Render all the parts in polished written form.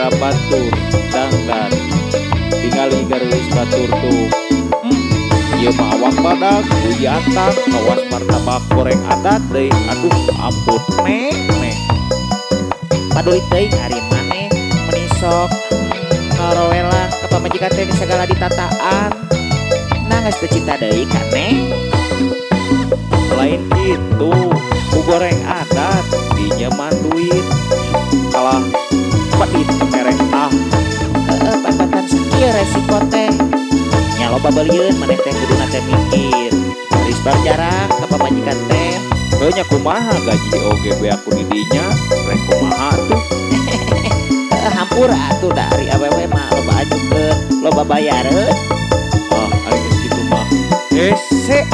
para batur dangdan tingali garis batur tuh. Ieu mah awak badag buyatang kawas martabak goreng adat deui. Aduh ampun neh. Padulit teuing ari maneh menisok ngaroela ka pamajikan teh segala ditataan. Nangis teu cinta deui ka neh. Lain itu ku goreng adat di nyaman duit kalah pedit merek Pepatan sakieu resiko teh. Nya loba beulieun maneh teh kuduna teh mikir. Garis berjarak ka pamajikan teh. nya kumaha gaji oge be aku di dinya rek kumaha tuh. Hampura atuh dari awewe mah loba ajukeun, loba bayareun. Ari geus kitu mah hese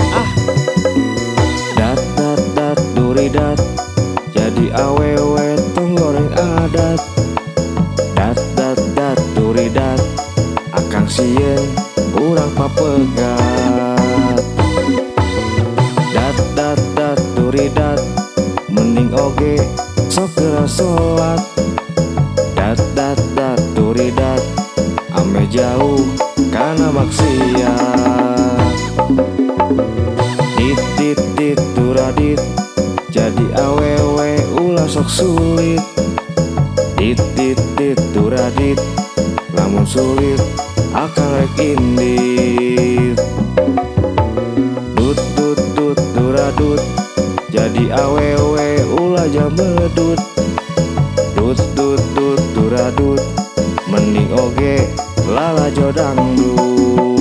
Dat duri dat, jadi awewe tong goreng adat. Dat duri dat, akang sieun urang papegat. Dat duri dat, mending oge sok geura sholat. Dat duri dat, ame jauh kana maksiat. Dit duradit, jadi awewe ulah sok sulit. Dit duradit, lamun sulit akang rek indit. Dut duradut, jadi awewe ulah jamedut. Dut duradut, mending oge lala jodangdut.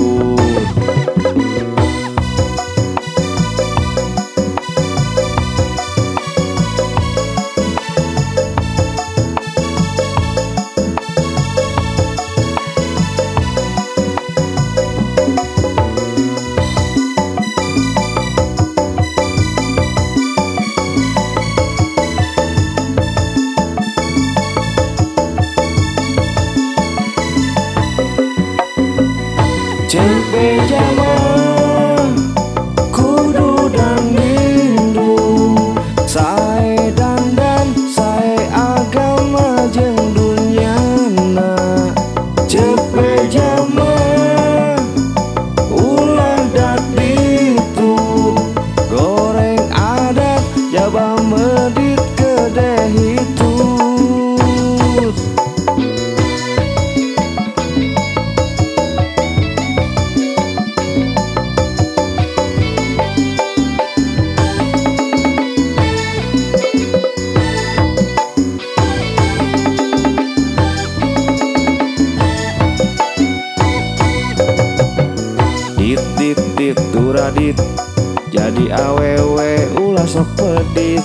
Cek beja mah kudu dangdindung, sae dandan sae agama jeung dunyana. Cek beja mah ulah dat ditu, goreng adat jaba medit kedeh itu. Dit duradit, jadi awewe ulah sok pedit.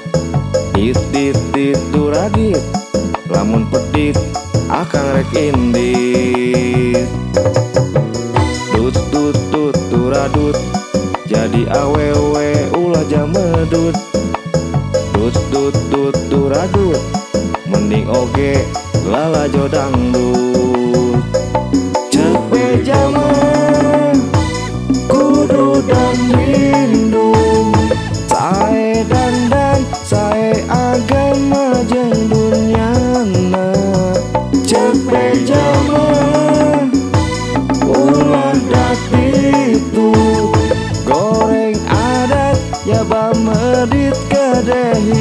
Dit duradit, lamun pedit akang rek indit. Dut duradut, jadi awewe ulah jamedut. Dut duradut, mending oge lala jodangdut. Cek beja mah kudu dangdindung, sae dandan sae agama jeung dunyana. Cek beja mah ulah dat itu, goreng adat jaba medit kedeh